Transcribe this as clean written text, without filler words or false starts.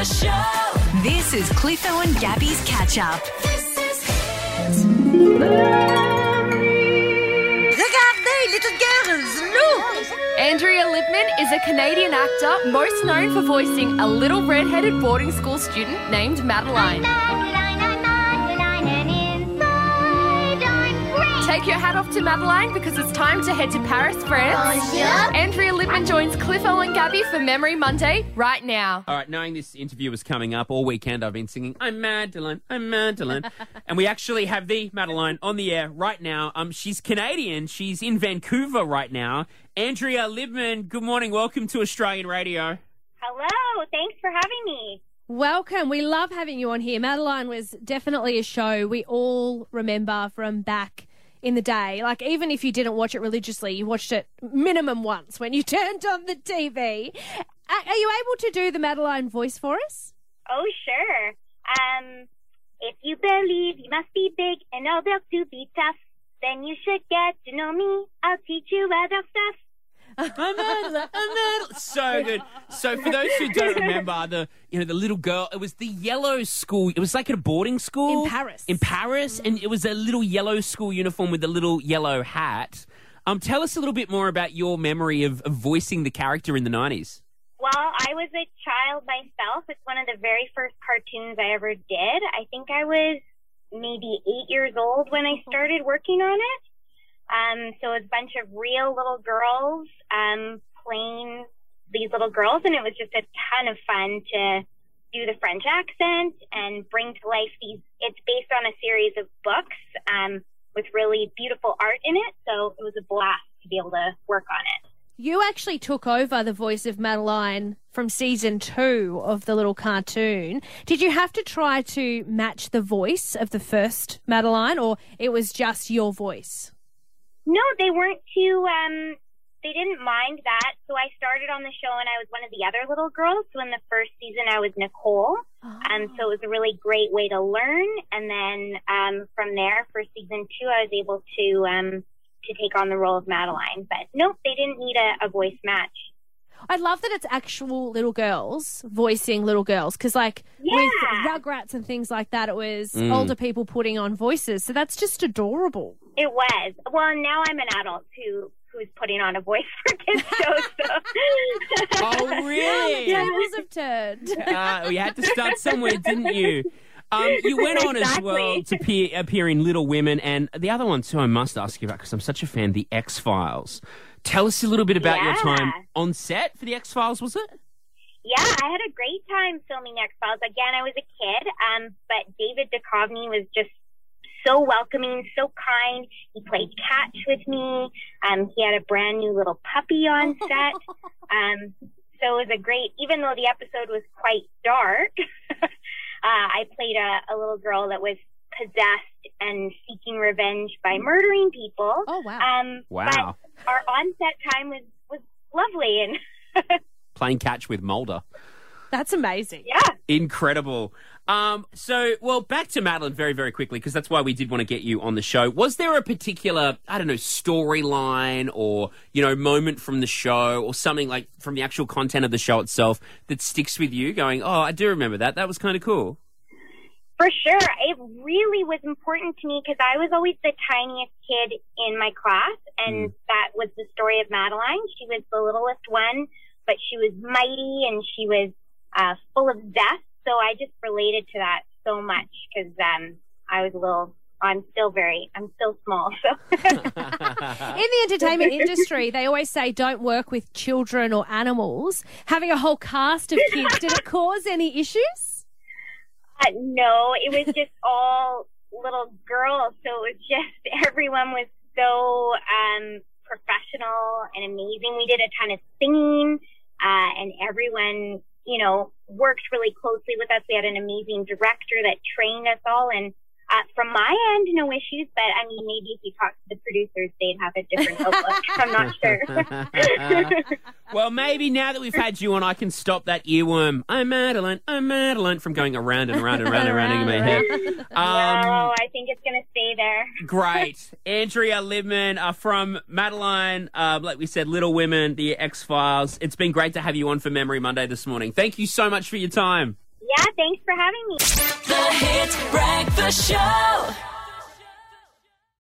the show. This is Cliffo and Gabby's Catch Up. Regardez, little girls, look! Andrea Lipman is a Canadian actor most known for voicing a little red-headed boarding school student named Madeline. Take your hat off to Madeline because it's time to head to Paris, France. Andrea Lipman joins Cliffo and Gabby for Memory Monday right now. All right, knowing this interview was coming up all weekend, I've been singing, I'm Madeline, I'm Madeline. And we actually have the Madeline on the air right now. She's Canadian. She's in Vancouver right now. Andrea Lipman, good morning. Welcome to Australian Radio. Hello. Thanks for having me. Welcome. We love having you on here. Madeline was definitely a show we all remember from back in the day. Like, even if you didn't watch it religiously, you watched it minimum once when you turned on the TV. Are you able to do the Madeline voice for us? Oh, sure. If you believe you must be big and all built to be tough, then you should get to know me. I'll teach you other stuff. I'm Madeline. So good. So for those who don't remember, the little girl, it was the yellow school. It was like at a boarding school. In Paris. And it was a little yellow school uniform with a little yellow hat. Tell us a little bit more about your memory of voicing the character in the 90s. Well, I was a child myself. It's one of the very first cartoons I ever did. I think I was maybe 8 years old when I started working on it. So it was a bunch of real little girls playing these little girls, and it was just a ton of fun to do the French accent and bring to life these. It's based on a series of books with really beautiful art in it, so it was a blast to be able to work on it. You actually took over the voice of Madeline from season 2 of the little cartoon. Did you have to try to match the voice of the first Madeline, or it was just your voice? No, they weren't too, they didn't mind that. So I started on the show and I was one of the other little girls. So in the first season, I was Nicole. So it was a really great way to learn. And then from there, for season 2, I was able to take on the role of Madeline. But nope, they didn't need a voice match. I love that it's actual little girls voicing little girls because, like, with Rugrats and things like that, it was older people putting on voices. So that's just adorable. It was. Well, now I'm an adult who's putting on a voice for kids shows. So. Oh, really? The tables have turned. You had to start somewhere, didn't you? You went on as well to appear in Little Women, and the other one too I must ask you about because I'm such a fan, The X-Files. Tell us a little bit about your time on set for The X-Files, was it? Yeah, I had a great time filming X-Files. Again, I was a kid, but David Duchovny was just so welcoming, so kind. He played catch with me. He had a brand new little puppy on set. So it was a great, even though the episode was quite dark, I played a little girl that was possessed and seeking revenge by murdering people. Oh, wow. Wow. But our on-set time was lovely. And playing catch with Mulder. That's amazing. Yeah. Incredible. Well, back to Madeline very, very quickly, because that's why we did want to get you on the show. Was there a particular, storyline or, moment from the show or something like from the actual content of the show itself that sticks with you going, oh, I do remember that. That was kind of cool. For sure. It really was important to me because I was always the tiniest kid in my class, and that was the story of Madeline. She was the littlest one, but she was mighty and she was full of zest. So I just related to that so much because I was I'm still small. So in the entertainment industry, they always say don't work with children or animals. Having a whole cast of kids, did it cause any issues? No, it was just all little girls. So it was just everyone was so professional and amazing. We did a ton of singing, and everyone, worked really closely with us. We had an amazing director that trained us all, and from my end, no issues, but maybe if you talk to the producers, they'd have a different outlook. I'm not sure. Well, maybe now that we've had you on, I can stop that earworm, I'm Madeline, from going around and around and around and around in my head. No, I think it's going to stay there. Great. Andrea Lipman from Madeline, like we said, Little Women, The X-Files. It's been great to have you on for Memory Monday this morning. Thank you so much for your time. Yeah, thanks for having me. The Hit Breakfast Show.